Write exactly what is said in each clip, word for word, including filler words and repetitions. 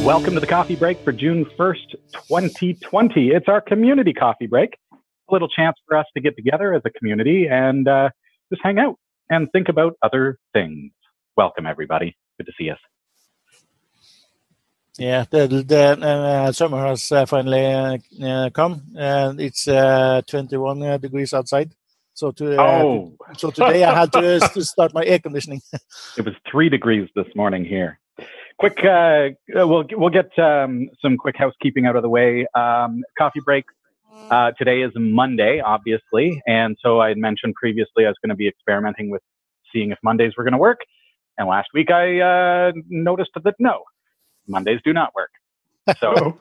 Welcome to the coffee break for June first, twenty twenty. It's our community coffee break, a little chance for us to get together as a community and uh, just hang out and think about other things. Welcome, everybody. Good to see us. Yeah, the, the uh, summer has uh, finally uh, uh, come, and it's uh, twenty-one uh, degrees outside. So to, uh, oh. to, so today I had to, uh, to start my air conditioning. It was three degrees this morning here. Quick, uh, we'll we'll get um, some quick housekeeping out of the way. Um, coffee break uh, today is Monday, obviously, and so I had mentioned previously I was going to be experimenting with seeing if Mondays were going to work. And last week I uh, noticed that no, Mondays do not work. So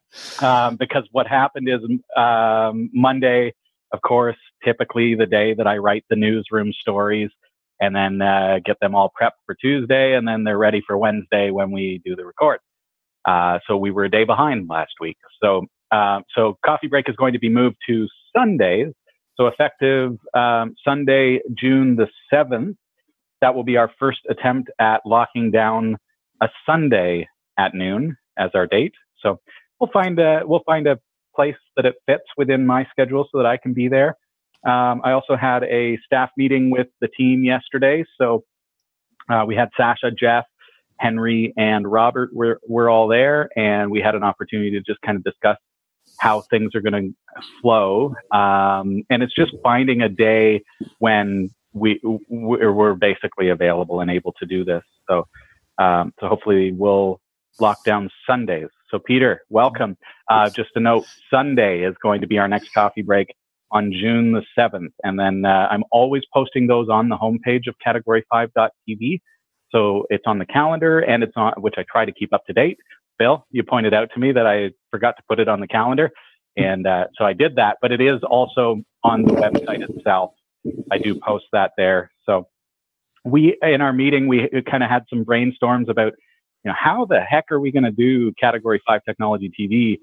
um, because what happened is um, Monday, of course, typically the day that I write the newsroom stories. And then uh, get them all prepped for Tuesday, and then they're ready for Wednesday when we do the record. Uh, so we were a day behind last week. So uh, so coffee break is going to be moved to Sundays. So effective um, Sunday, June the seventh, that will be our first attempt at locking down a Sunday at noon as our date. So we'll find a we'll find a place that it fits within my schedule so that I can be there. Um, I also had a staff meeting with the team yesterday. So uh, we had Sasha, Jeff, Henry, and Robert. We're, we're all there. And we had an opportunity to just kind of discuss how things are going to flow. Um, and it's just finding a day when we, we're basically available and able to do this. So, um, so hopefully we'll lock down Sundays. So Peter, welcome. Uh, just a note, Sunday is going to be our next coffee break on June the seventh. And then uh, I'm always posting those on the homepage of category five dot t v. So it's on the calendar and it's on, which I try to keep up to date. Bill, you pointed out to me that I forgot to put it on the calendar. And uh, so I did that, but it is also on the website itself. I do post that there. So we, in our meeting, we kind of had some brainstorms about, you know, how the heck are we going to do category five technology T V?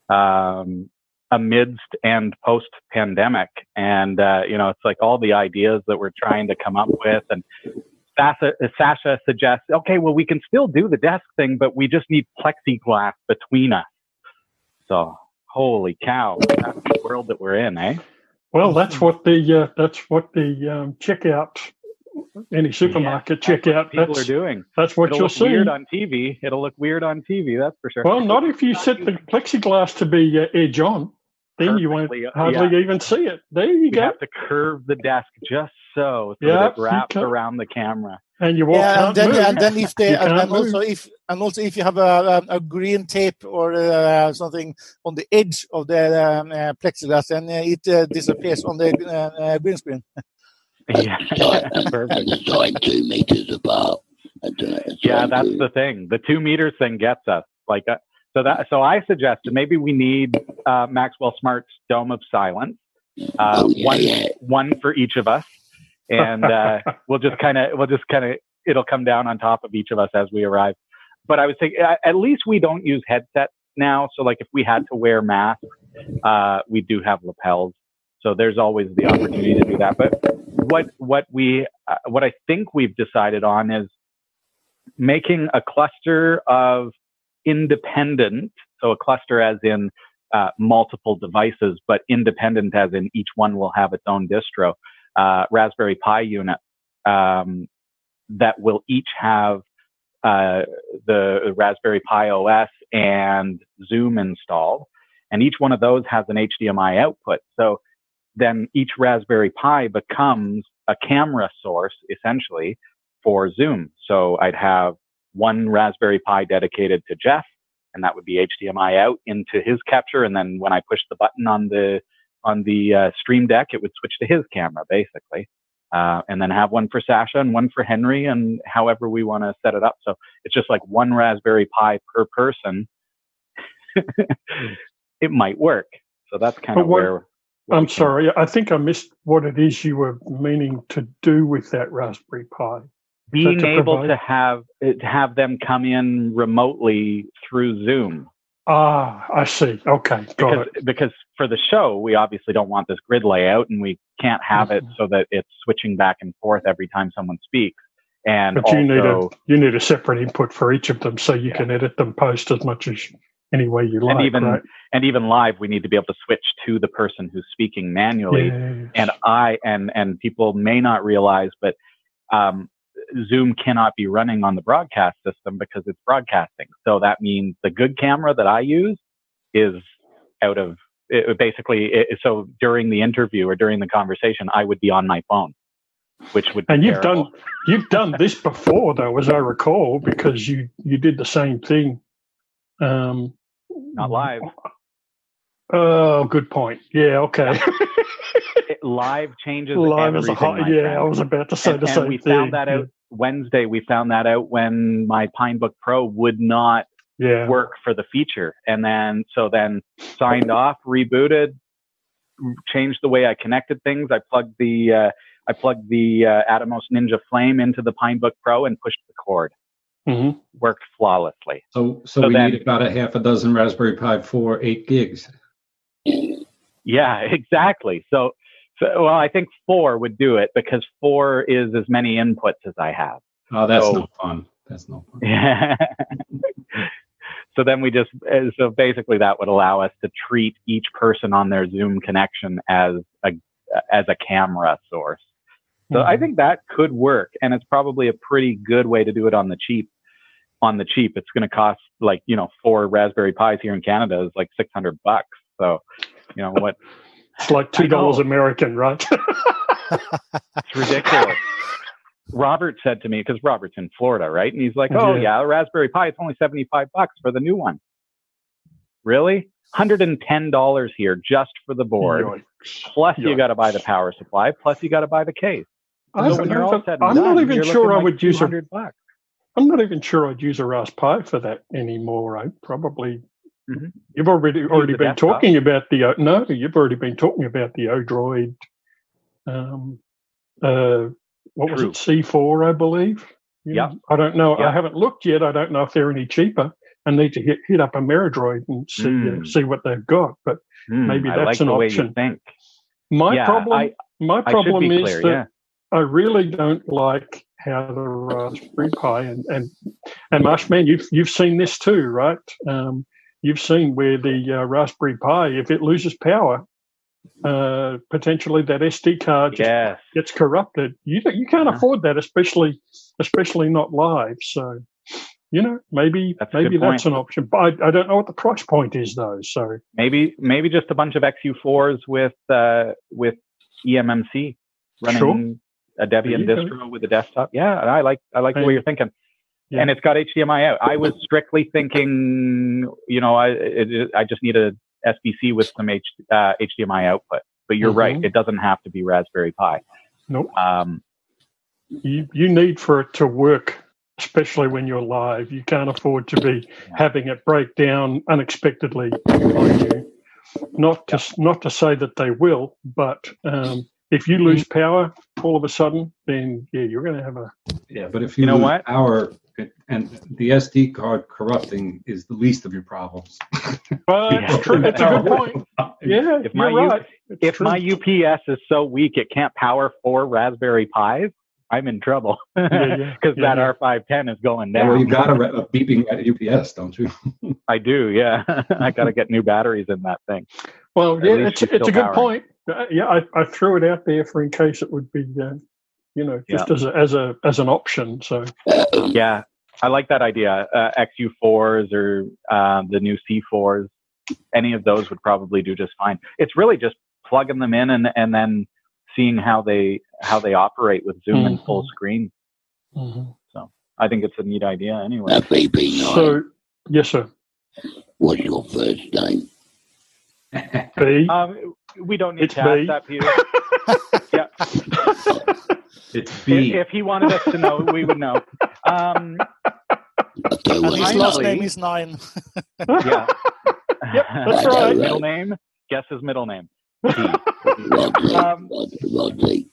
Um, amidst and post-pandemic. And, uh, you know, it's like all the ideas that we're trying to come up with. And Sasha, Sasha suggests, okay, well, we can still do the desk thing, but we just need plexiglass between us. So, holy cow, that's the world that we're in, eh? Well, that's what the, uh, that's what the um, checkout, any supermarket yeah, checkout, people that's, are doing. That's what It'll you'll look see. Weird on T V. It'll look weird on T V, that's for sure. Well, not if you set the plexiglass to be uh, edge on. Then you won't hardly yeah. even see it. There you you go. You have to curve the desk just so, so yeah, that it wraps around the camera. And you walk yeah, and then, move. and then if they and, and also if and also if you have a, a, a green tape or uh, something on the edge of the um, uh, plexiglass, then uh, it uh, disappears on the uh, uh, green screen. Yeah, perfect. And it's like two meters apart. Yeah, that's the thing. The two meters thing gets us. Like, uh, so that so I suggested maybe we need uh, Maxwell Smart's Dome of Silence, uh, oh, yeah, one yeah. one for each of us, and uh, we'll just kind of we'll just kind of it'll come down on top of each of us as we arrive. But I would say at least we don't use headsets now. So like if we had to wear masks, uh, we do have lapels. So there's always the opportunity to do that. But what what we uh, what I think we've decided on is making a cluster of independent, so a cluster as in uh, multiple devices, but independent as in each one will have its own distro, uh, Raspberry Pi unit um, that will each have uh, the Raspberry Pi O S and Zoom installed. And each one of those has an H D M I output. So then each Raspberry Pi becomes a camera source, essentially, for Zoom. So I'd have one Raspberry Pi dedicated to Jeff, and that would be H D M I out into his capture. And then when I push the button on the on the uh, Stream Deck, it would switch to his camera, basically. Uh, and then have one for Sasha and one for Henry, and however we want to set it up. So it's just like one Raspberry Pi per person. It might work. So that's kind but of what, where... I'm sorry, I think I missed what it is you were meaning to do with that Raspberry Pi. Being to able provide? to have to have them come in remotely through Zoom. Ah, I see. Okay, got because, it. Because for the show, we obviously don't want this grid layout, and we can't have it so that it's switching back and forth every time someone speaks. And but also, you need a you need a separate input for each of them, so you yeah. can edit them, post as much as any way you like. And even right? and even live, we need to be able to switch to the person who's speaking manually. Yes. And I and and people may not realize, but um, Zoom cannot be running on the broadcast system because it's broadcasting. So that means the good camera that I use is out of it, basically. It, so during the interview or during the conversation, I would be on my phone, which would be and you've terrible. done you've done this before, though, as I recall, because you you did the same thing. Um, Not live. Oh, good point. Yeah, okay. It, live changes live everything. As a hot, my yeah, friend. I was about to say and, the and same we thing. found that out yeah. Wednesday. We found that out when my Pinebook Pro would not yeah. work for the feature, and then so then signed off, rebooted, changed the way I connected things. I plugged the uh, I plugged the uh, Atomos Ninja Flame into the Pinebook Pro and pushed the cord. Mm-hmm. Worked flawlessly. So, so, So we then- need about a half a dozen Raspberry Pi four, eight gigs. Yeah, exactly. So, so, well, I think four would do it because four is as many inputs as I have. Oh, that's So- no fun. That's no fun. Yeah. So then we just, uh, so basically that would allow us to treat each person on their Zoom connection as a, as a camera source. So Mm-hmm. I think that could work, and it's probably a pretty good way to do it on the cheap. On the cheap, it's going to cost like, you know, four Raspberry Pis here in Canada is like six hundred bucks. So, you know what? It's like two dollars American, right? It's ridiculous. Robert said to me, because Robert's in Florida, right? And he's like, oh, Yeah. yeah, a Raspberry Pi, it's only seventy-five bucks for the new one. Really? one hundred ten dollars here just for the board. Yikes. Plus, you Yikes. got to buy the power supply. Plus, you got to buy the case. I So don't when you're know all if- said and I'm done, not even you're sure looking I like would use a. two hundred bucks. I'm not even sure I'd use a Raspberry Pi for that anymore. I probably. Mhm. You've already already the been desktop. talking about the uh, no. You've already been talking about the Odroid. Um, uh, what was True. it? C four, I believe. Yeah. I don't know. Yeah. I haven't looked yet. I don't know if they're any cheaper. I need to hit hit up Ameridroid and see uh, Mm. see what they've got. But Mm, Maybe I that's like an the way option. you think. my Yeah, problem, I- my I should problem be is clear, that yeah. I really don't like how the Raspberry Pi and and and Marshman, you've you've seen this too, right? Um, you've seen where the uh, Raspberry Pi, if it loses power, uh, potentially that S D card just Yes. gets corrupted. You don't- you can't Uh-huh. afford that, especially especially not live. So, you know, maybe That's a maybe good that's point. an option. But I, I don't know what the price point is though. So Maybe maybe just a bunch of X U fours with uh, with E M M C running Sure. a Debian There you distro with a desktop. Yeah, and I like I like the way And- you're thinking. Yeah. And it's got H D M I out. I was strictly thinking, you know, I it, I just need a S B C with some H, uh, H D M I output. But you're Mhm. right; it doesn't have to be Raspberry Pi. nope. Um, you you need for it to work, especially when you're live. You can't afford to be having it break down unexpectedly on you. Not to not to say that they will, but um, if you lose power all of a sudden, then yeah, you're going to have a Yeah, but if you, You know lose what? power and the S D card corrupting is the least of your problems. Well, Yeah. it's true. It's a good point. Yeah, If my you're U- right. It's if true. my U P S is so weak it can't power four Raspberry Pis, I'm in trouble because Yeah, yeah. Yeah, that yeah. R five ten is going Yeah, down. well, you got a, a beeping at U P S, don't you? I do, yeah. I got to get new batteries in that thing. Well, At yeah, least it's you're it's a still good powering. point. Uh, yeah, I, I threw it out there for in case it would be, uh, you know, just as a, as a as an option. So Yeah, I like that idea. Uh, X U fours or uh, the new C fours, any of those would probably do just fine. It's really just plugging them in and and then seeing how they how they operate with Zoom and full screen. I think it's a neat idea anyway. That B B nine. so yes, sir. What's your first name? B. Um, we don't need It's to ask B. that, Peter. Yeah. It's If, B. if he wanted us to know, we would know. Um, I'll tell you And what his it's last Finally. name is Nine. yeah. Yep, that's right. Middle name. Guess his middle name. T. Rodney. Um, Rodney.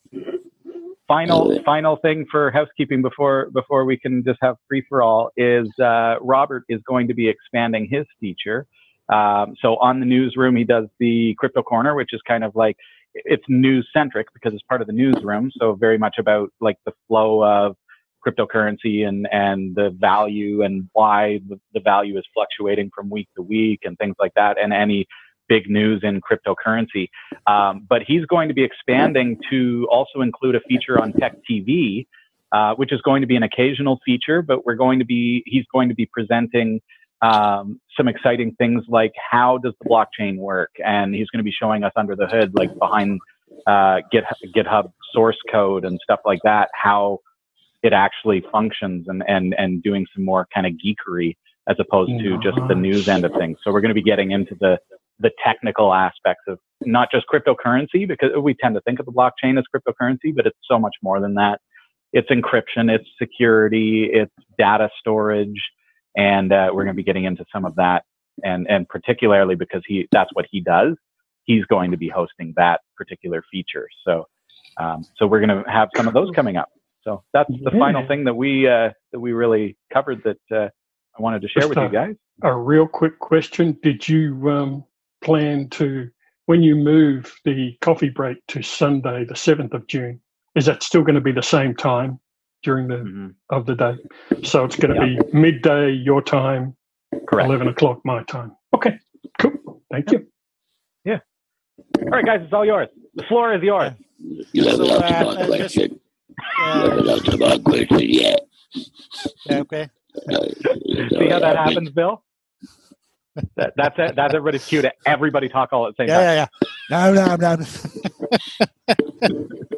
Final final thing for housekeeping before before we can just have free for all is uh, Robert is going to be expanding his feature. Um, so on the newsroom, he does the Crypto Corner, which is kind of like it's news centric because it's part of the newsroom. So very much about like the flow of cryptocurrency and, and the value and why the, the value is fluctuating from week to week and things like that, and any big news in cryptocurrency. Um, but he's going to be expanding to also include a feature on Tech T V, uh, which is going to be an occasional feature, but we're going to be, he's going to be presenting um, some exciting things like how does the blockchain work? And he's going to be showing us under the hood, like behind uh, Git, GitHub source code and stuff like that, how it actually functions, and, and, and doing some more kind of geekery as opposed to just the news end of things. So we're going to be getting into the, the technical aspects of not just cryptocurrency, because we tend to think of the blockchain as cryptocurrency, but it's so much more than that. It's encryption, it's security, it's data storage. And uh, we're going to be getting into some of that. And, and particularly because he, that's what he does, he's going to be hosting that particular feature. So, um, so we're going to have some of those coming up. So that's the yeah. final thing that we uh, that we really covered that uh, I wanted to share Just with a, you guys. A real quick question: did you um, plan to, when you move the coffee break to Sunday, the seventh of June? Is that still going to be the same time during the mm-hmm. of the day? So it's going to yeah. be midday your time, correct? Eleven o'clock my time. Okay, cool. Thank you. Yeah. All right, guys, it's all yours. The floor is yours. You haven't so, answered uh, my question. Just, uh, you haven't answered my question yet. Okay. Uh, See how that happens, Bill? That, that's it. That's everybody's cue to everybody talk all at the same yeah, time. Yeah, yeah, no, no, no.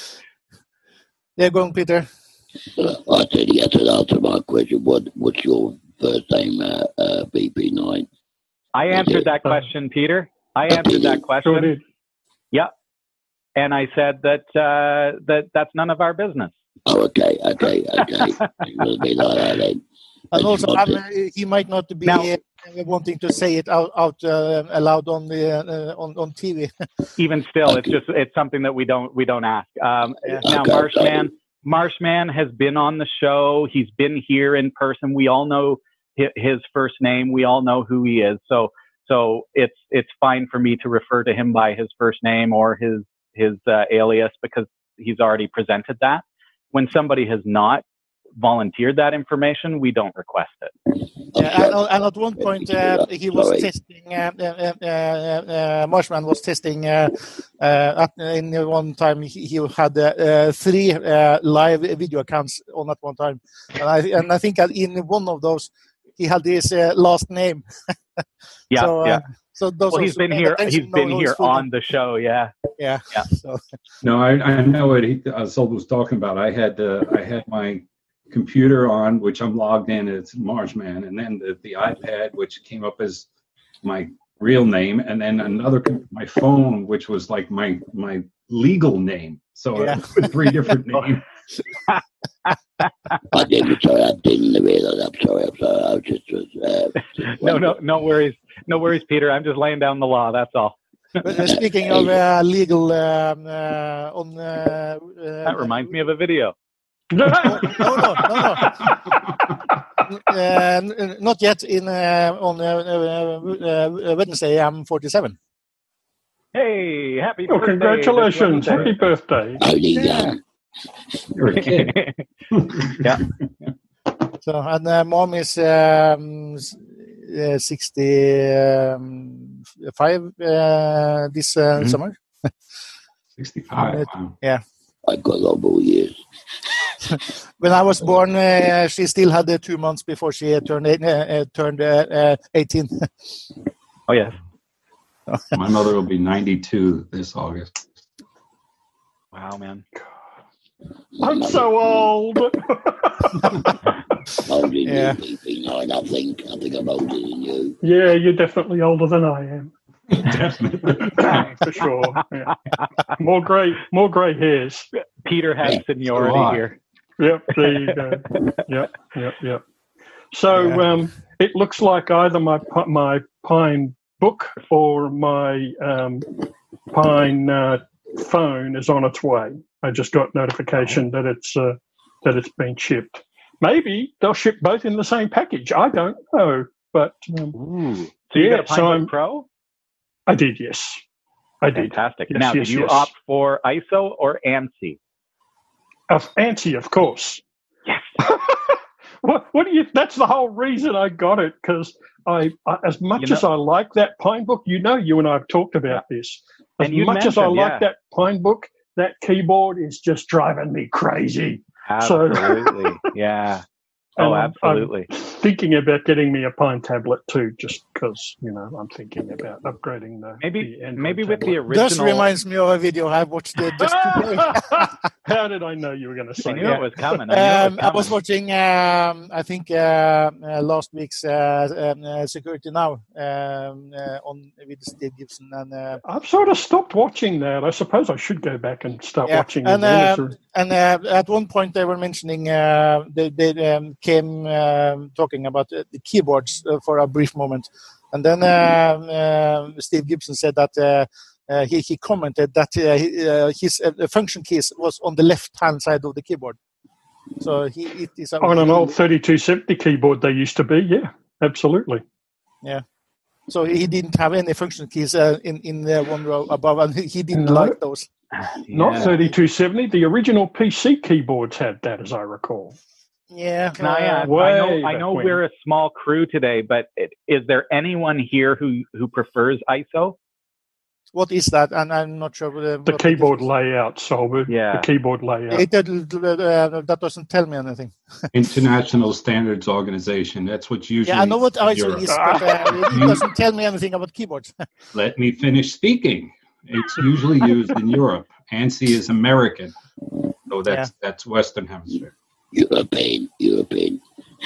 Yeah, go on, Peter. Uh, I said you had to answer my question. What, what's your first name, uh, uh, B P nine? I answered that question, Peter. I answered that question. Yeah. And I said that uh, that that's none of our business. Oh, okay, okay, okay. It'll be like that then. And also, uh, he might not be now, uh, wanting to say it out, out uh, aloud on the uh, on on T V. Even still, okay. it's just it's something that we don't we don't ask. Um, yeah. Now, okay, Marshman, Marshman has been on the show. He's been here in person. We all know his first name. We all know who he is. So so it's it's fine for me to refer to him by his first name or his his uh, alias, because he's already presented that. When somebody has not volunteered that information, we don't request it. Yeah, and, and at one point uh, he was Sorry. testing. Uh, uh, uh, uh, Marshman was testing. Uh, uh, at, in one time, he, he had uh, uh, three uh, live video accounts on at one time, and I, and I think in one of those he had his uh, last name. yeah, so, uh, yeah. So those well, he's been here. He's been no, here on the show. Yeah, yeah, yeah. So. No, I, I know what he, uh, Sol was talking about. I had uh, I had my computer on, which I'm logged in as Marshman, and then the, the iPad, which came up as my real name, and then another my phone, which was like my my legal name. So yeah. With three different names. I didn't. Sorry, I didn't realize. I'm sorry. I'm sorry. I was just. Uh, just no, no, no worries. No worries, Peter. I'm just laying down the law. That's all. But speaking of uh, legal, um, uh, on uh, that reminds me of a video. no, no, no, no, no. uh, not yet. In uh, on uh, uh, Wednesday, I'm forty-seven. Hey, happy oh, birthday! Congratulations! Happy birthday! Yeah. You're a kid. Yeah. So, and uh, mom is um, uh, sixty-five uh, this uh, mm-hmm. summer. sixty-five. Wow. Yeah. I've got a lot more years. When I was born, uh, she still had uh, two months before she uh, turned eight, uh, uh, turned uh, eighteen. Oh yes. My mother will be ninety-two this August. Wow, man. I'm so old. Older yeah. than you, B P nine, I think. I think I'm older than you. Yeah, you're definitely older than I am. Definitely. For sure. Yeah. More grey, more grey hairs. Peter has yeah. seniority so here. Yep, there you go. Yep, yep, yep. So yeah. um, it looks like either my my Pine book or my um, Pine uh, phone is on its way. I just got notification that it's uh, that it's been shipped. Maybe they'll ship both in the same package. I don't know, but um, Ooh. So you yeah, got a Pine so Book Pro? I did, yes. I did. Fantastic. Yes, now, yes, did you yes. opt for I S O or ANSI? Of ANSI, of course. Yes. what, what do you? That's the whole reason I got it, because I, I, as much You know- as I like that Pine Book, you know, you and I have talked about this. As And you much as I mentioned, like yeah. that Pine Book, that keyboard is just driving me crazy. So- Absolutely. Yeah. And Oh, I'm- absolutely. I'm thinking about getting me a Pine tablet too, just because, you know, I'm thinking about upgrading the Maybe the Android maybe with the tablet. This original. reminds me of a video I watched uh, just today. How did I know you were going to say I knew that? it was coming. I knew it Um, was I coming. was watching, um, I think, uh, uh, last week's uh, um, uh, Security Now um, uh, on with Steve Gibson, and uh, I've sort of stopped watching that. I suppose I should go back and start yeah, watching and again. It's uh, a- and uh, at one point they were mentioning uh, they they um, came um, talking about uh, the keyboards uh, for a brief moment, and then um, uh, Steve Gibson said that. Uh, Uh, he, he commented that uh, he, uh, his uh, function keys was on the left hand side of the keyboard. So he it is a on an really- old thirty-two seventy keyboard they used to be, yeah, absolutely. So he didn't have any function keys uh, in in the one row above, and he, he didn't No. like those. Not Yeah. thirty-two seventy. The original P C keyboards had that, as I recall. Yeah, Can I ask? Way I know. I back know when. we're a small crew today, but it, is there anyone here who who prefers I S O? what is that? And I'm not sure. Uh, The what keyboard difference- layout, Solberg. Yeah. The keyboard layout. It, that, uh, that doesn't tell me anything. International Standards Organization. That's what's usually. Yeah, I know what I S O Europe. is, but uh, it doesn't tell me anything about keyboards. Let me finish speaking. It's usually used in Europe. ANSI is American, so that's that's Western Hemisphere. European, European.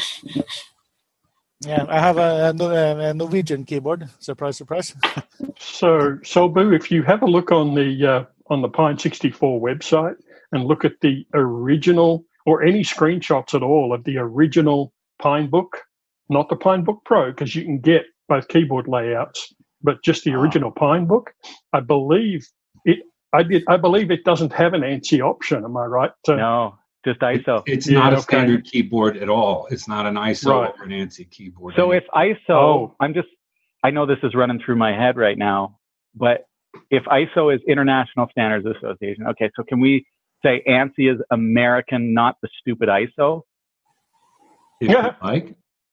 Yeah, I have a, a Norwegian keyboard. Surprise, surprise. So, Solbu, if you have a look on the uh, on the Pine sixty-four website and look at the original, or any screenshots at all of the original Pine Book, not the Pine Book Pro, because you can get both keyboard layouts, but just the Ah. original Pine Book. I believe it. I did. I believe it doesn't have an ANSI option. Am I right? Uh, No, just I S O. It's Yeah, not a okay. standard keyboard at all. It's not an I S O Right. or an ANSI keyboard. So if I S O, Oh. I'm just, I know this is running through my head right now, but if I S O is International Standards Association, okay, so can we say ANSI is American, not the stupid I S O? if you like,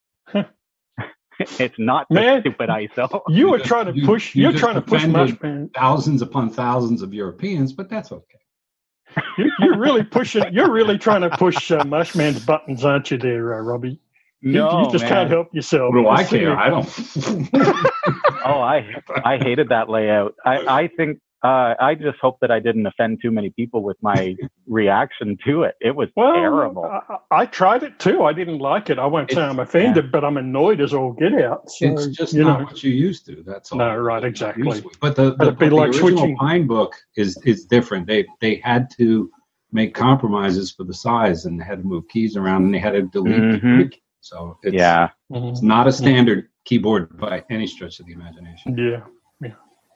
It's not the Man, stupid I S O. You were just- trying to you- push. you You're just trying to push offended- Mushman. thousands upon thousands of Europeans, but that's okay. You, you're really pushing. You're really trying to push uh, Mushman's buttons, aren't you, there, uh, Robbie? You, No, you just man. can't help yourself. What do I Just sitting care? there- I don't. Oh, I I hated that layout. I I think uh, I just hope that I didn't offend too many people with my reaction to it. It was Well, terrible. I, I tried it too. I didn't like it. I won't say It's- I'm offended, but I'm annoyed as all get out. So, It's just you not know, what you used to. That's all. No, right, You're exactly. used to. But the, the, It'd be the like original switching- Pine Book is is different. They they had to make compromises for the size, and they had to move keys around, and they had to delete. Mhm. the- So it's, Yeah. Mhm. it's not a standard keyboard by any stretch of the imagination. yeah, yeah.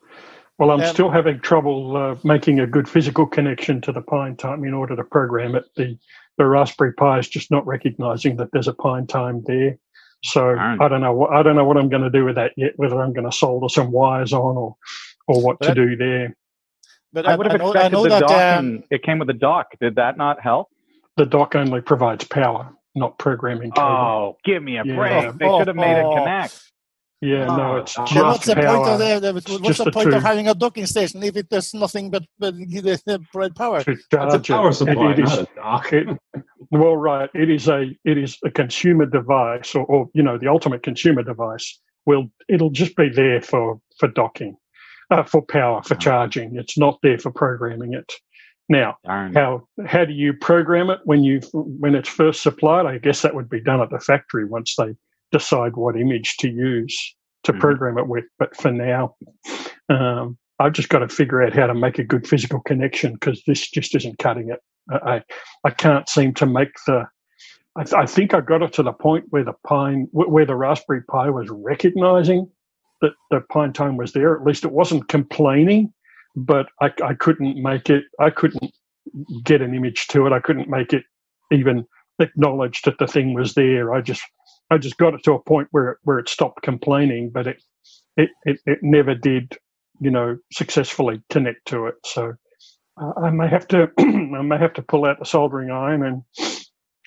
Well, I'm Um, still having trouble uh, making a good physical connection to the Pine Time in order to program it. The the Raspberry Pi is just not recognizing that there's a Pine Time there. So Darn. I don't know what I don't know what I'm going to do with that yet. Whether I'm going to solder some wires on or or what to But- do there. But I would have know, expected I know the that. dock. Um, and it came with a dock. Did that not help? The dock only provides power, not programming cable. Oh, give me a Yeah. break. They should have made it Oh. connect. Yeah, no, Oh, it's then just then what's the power. point of the, the It's what's just the a point of tube having a docking station if it does nothing but, but give it the provide power? to That's a charge it. power It- supply, it is- not a dock. it- well, right. It is a it is a consumer device, or, or you know, the ultimate consumer device. Will it'll just be there for for docking, uh, for power, for charging. It's not there for programming it. Now, Darn. how how do you program it when you when it's first supplied? I guess that would be done at the factory once they decide what image to use to Mhm. program it with. But for now, um, I've just got to figure out how to make a good physical connection because this just isn't cutting it. I I, I can't seem to make the. I, th- I think I got it to the point where the Pine, wh- where the Raspberry Pi was recognizing that the Pine Time was there. At least it wasn't complaining, but I, I couldn't make it. I couldn't get an image to it. I couldn't make it even acknowledge that the thing was there. I just, I just got it to a point where it, where it stopped complaining, but it, it, it, it never did, you know, successfully connect to it. So uh, I may have to, I may have to pull out the soldering iron and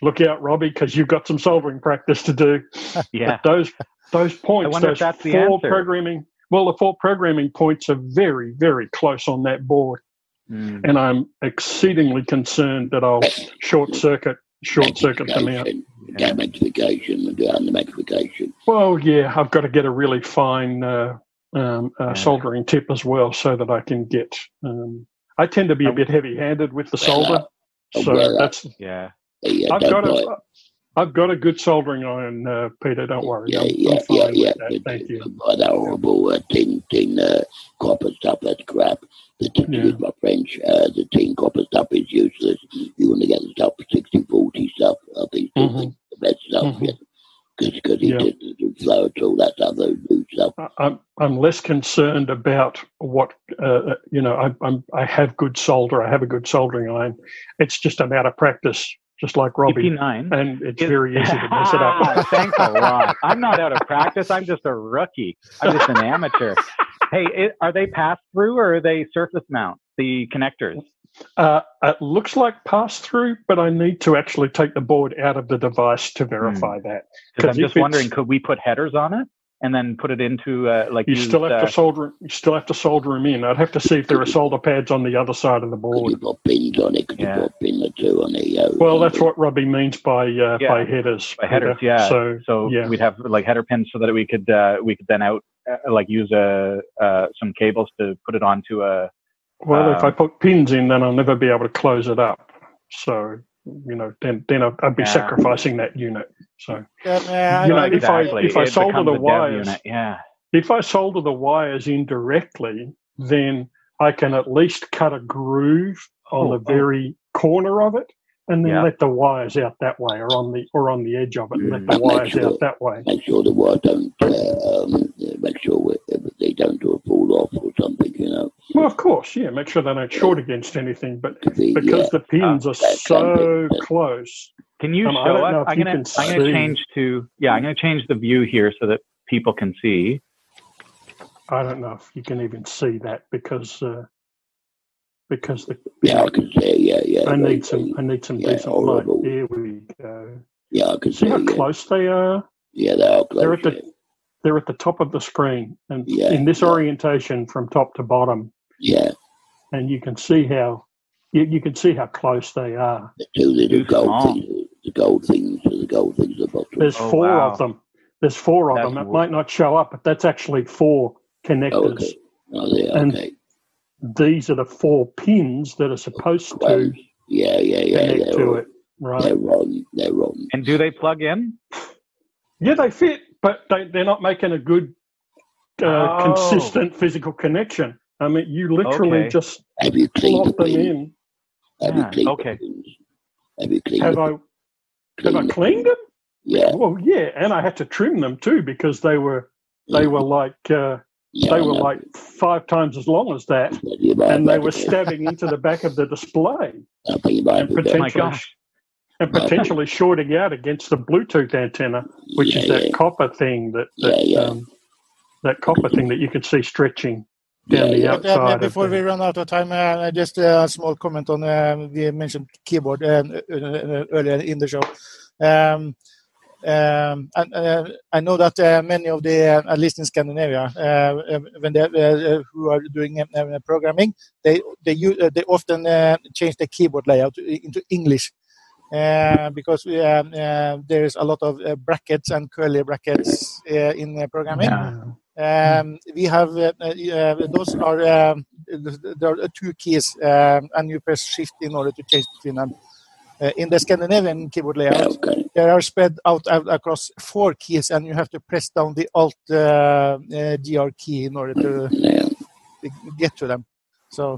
look out, Robbie, because you've got some soldering practice to do. Yeah. But those those points, I wonder those if that's the four answer. programming, well, the four programming points are very, very close on that board. Mm. And I'm exceedingly concerned that I'll short circuit short circuit them out. Yeah, magnification and down the magnification. Well, yeah, I've got to get a really fine uh, um, uh, Yeah. soldering tip as well, so that I can get. Um, I tend to be a bit heavy-handed with the solder, uh, so well, uh, that's. Yeah. Yeah, I've don't got buy- a. I've got a good soldering iron, uh, Peter. Don't worry. Yeah, I'm, yeah, I'm fine yeah, with yeah. that. But, Thank you. By that horrible uh, tin, tin uh, copper stuff, that's crap. The tin, Yeah. with my French, uh, the tin copper stuff is useless. You want to get the stuff sixty forty stuff, I think, Mhm. mm the best stuff, Mhm. yeah. Because it Yeah. just floats all that other new stuff. I- I'm I'm less concerned about what uh, you know. I, I'm I have good solder. I have a good soldering iron. It's just a matter of practice, just like P P Robbie, nine. and it's is- very easy to mess it up. Thanks a lot. I'm not out of practice. I'm just a rookie. I'm just an amateur. Hey, it, are they pass through or are they surface mount? The connectors. Uh, it looks like pass through, but I need to actually take the board out of the device to verify that. Because I'm if just it's- wondering, could we put headers on it and then put it into uh, like You use, still have uh, to solder. You still have to solder them in. I'd have to see if there are solder pads on the other side of the Could board. you put pins on it? Could Yeah. you put a pin or two on it? Yeah, Well, that's what Robbie means by uh, Yeah. by headers. by headers? Peter. Yeah. So, So yeah. we'd have like header pins so that we could uh, we could then out uh, like use a uh, some cables to put it onto a. Well, if I Um, put pins in, then I'll never be able to close it up. So, you know, then then I'd, I'd be Yeah. sacrificing that unit. So, Um, uh, You know, I- if I- exactly. if I It solder becomes the a dev wires- unit, yeah. if I solder the wires indirectly, then I can at least cut a groove on Oh, the oh. very corner of it, and then Yeah. let the wires out that way, or on the or on the edge of it, and let the Mm. wires Make sure- out that way. Make sure the wire don't, uh, um, make sure we- they don't do a fall off or something, you know. Well, of course, yeah. Make sure they don't short against anything, but Could be, because yeah. the pins are that's so something. close. Can you Um, I show don't know us? if I'm you gonna can I'm gonna see. change to yeah. I'm gonna change the view here so that people can see. I don't know if you can even see that because uh, because the Yeah, I can see, yeah, yeah. I right, need some right. I need some Yeah, decent light. horrible. There we go. Yeah, I can See see, how yeah. close they are? Yeah, they are close. They're at the yeah. they're at the top of the screen, and Yeah, in this yeah. orientation from top to bottom, Yeah, and you can see how you, you can see how close they are. the two little Too gold small. things, the gold things, the gold things at the bottom. There's Oh, four wow. of them. There's four of That's them. It w- might not show up, but that's actually four connectors. Oh, okay. Oh, yeah, And okay. These are the four pins that are supposed Close. to Yeah, yeah, yeah. connect They're, to wrong. it, right? they're wrong. They're wrong. And do they plug in? Yeah, they fit, but they, they're not making a good, uh, Oh. consistent physical connection. I mean, you literally Okay. just Have you cleaned the plop them pins? in. Have Yeah, you cleaned okay. the pins? Have you cleaned Have the I have cleaned I the- cleaned them? Yeah, Well, yeah, and I had to trim them too because they were they were like uh, yeah, they I were know. like five times as long as that, You might and they have were to- stabbing into the back of the display I think you might and have to- Oh my potentially gosh. and potentially shorting out against the Bluetooth antenna, which is Yeah, that yeah. copper thing that that, Yeah, yeah. Um, that copper thing that you can see stretching down Yeah, the yeah. But, uh, outside. before of we the, run out of time, uh, just a small comment on uh, we mentioned keyboard um, uh, uh, earlier in the show. Um, um, and uh, I know that uh, many of the, uh, at least in Scandinavia, uh, um, when they uh, who are doing uh, uh, programming, they they use, uh, they often uh, change the keyboard layout into English. Uh, because we, um, uh, there is a lot of uh, brackets and curly brackets uh, in uh, programming. Yeah. Um, we have uh, uh, those are um, there are two keys, um, and you press shift in order to change between them. Uh, in the Scandinavian keyboard Yeah, layout, okay. they are spread out, out across four keys, and you have to press down the Alt uh, uh, G R key in order to Yeah. get to them. So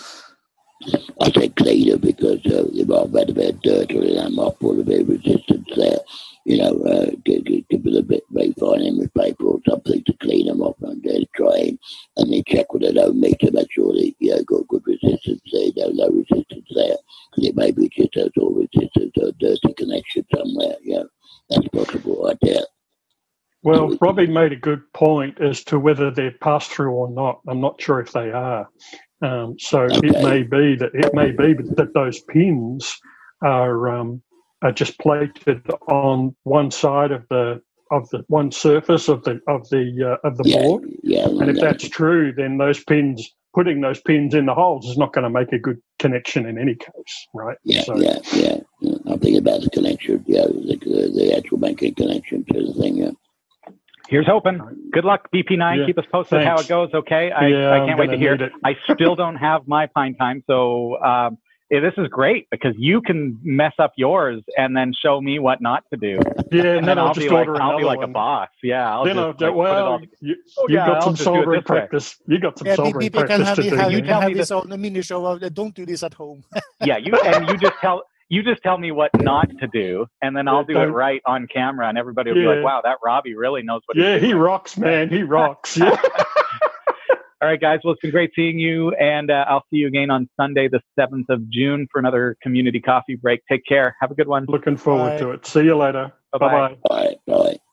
I said cleaner because uh, they might have had a bit of dirt or that might put a bit of resistance there. You know, uh, give, give, give it a bit very fine image paper or something to clean them off and then try and then check with an ohm meter, make sure they you know, got good resistance there, no low resistance there. Because it may be just a sort of resistance or a dirty connection somewhere, you know. That's possible right there. well, Robbie made a good point as to whether they're pass through or not. I'm not sure if they are. Um, so Okay. it may be that it may be that those pins are um, are just plated on one side of the of the one surface of the of the uh, of the yeah, board. Yeah, And if that's true, then those pins, putting those pins in the holes is not going to make a good connection in any case, right? Yeah, so, yeah, yeah, yeah. I'm thinking about the connection, yeah, the, the, the actual banking connection to the thing, yeah. Here's hoping. Good luck, B P nine. Yeah, Keep us posted thanks. how it goes, okay? I, Yeah, I I'm can't wait to gonna hear. need it. I still don't have my pine time, so um, yeah, this is great because you can mess up yours and then show me what not to do. Yeah, and, And then I'll, I'll just be like, order I'll another be like one. a boss. Yeah, I'll Then just I'll like, go, put it all well, together. you, Oh, you've yeah, got I'll some just do it soldering this way. practice. You got some Yeah, soldering B P can practice have, to he do. have, You he man. can tell have me his the- own mini show of uh, don't do this at home. Yeah, you and you just tell you just tell me what not to do, and then I'll Yeah, do it don't- right on camera, and everybody will be Yeah. like, "Wow, that Robbie really knows what Yeah, he's he doing." rocks, man. He rocks. Yeah. All right, guys. Well, it's been great seeing you, and uh, I'll see you again on Sunday, the seventh of June, for another community coffee break. Take care. Have a good one. Looking forward Bye. to it. See you later. Bye-bye. Bye-bye. All right, all right.